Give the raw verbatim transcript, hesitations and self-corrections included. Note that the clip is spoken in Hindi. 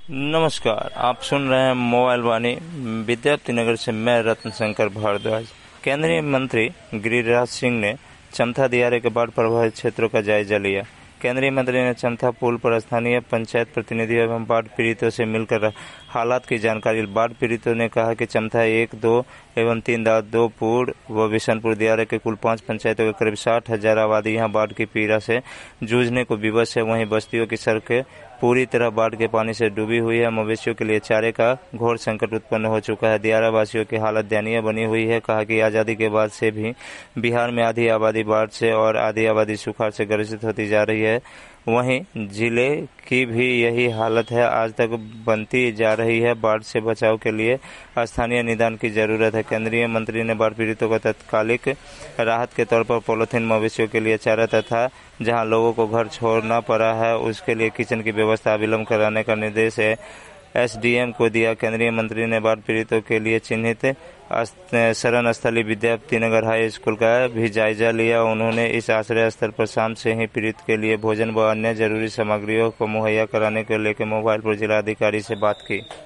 नमस्कार, आप सुन रहे हैं मोबाइल वाणी विद्यार्थी नगर से। मैं रत्न शंकर भारद्वाज। केंद्रीय मंत्री गिरिराज सिंह ने चमथा दियारे के बाढ़ प्रभावित क्षेत्रों का जायजा लिया। केंद्रीय मंत्री ने चमथा पुल पर स्थानीय पंचायत प्रतिनिधियों एवं बाढ़ पीड़ितों से मिलकर हालात की जानकारी। बाढ़ पीड़ितों ने कहा कि चमथा एक, दो एवं तीन दादोपुर व बिशनपुर दियारे के कुल पांच पंचायतों के करीब साठ हजार आबादी यहां बाढ़ की पीड़ा से जूझने को विवश है। वहीं बस्तियों की सड़कें पूरी तरह बाढ़ के पानी से डूबी हुई है। मवेशियों के लिए चारे का घोर संकट उत्पन्न हो चुका है। दियारा वासियों की हालत दयनीय बनी हुई है। कहा कि आज़ादी के बाद से भी बिहार में आधी आबादी बाढ़ से और आधी आबादी सुखाड़ से ग्रसित होती जा रही है। वहीं जिले की भी यही हालत है, आज तक बनती जा रही है। बाढ़ से बचाव के लिए स्थानीय निदान की जरूरत है। केंद्रीय मंत्री ने बाढ़ पीड़ितों को तत्कालिक राहत के तौर पर पॉलिथीन, मवेशियों के लिए चारा तथा जहां लोगों को घर छोड़ना पड़ा है उसके लिए किचन की व्यवस्था अविलंब कराने का निर्देश है एसडीएम को दिया। केंद्रीय मंत्री ने बाढ़ पीड़ितों के लिए चिन्हित शरण स्थली विद्यार्थी नगर हाई स्कूल का भी जायजा लिया। उन्होंने इस आश्रय स्थल पर शाम से ही पीड़ित के लिए भोजन व अन्य जरूरी सामग्रियों को मुहैया कराने को लेकर मोबाइल पर जिलाधिकारी से बात की।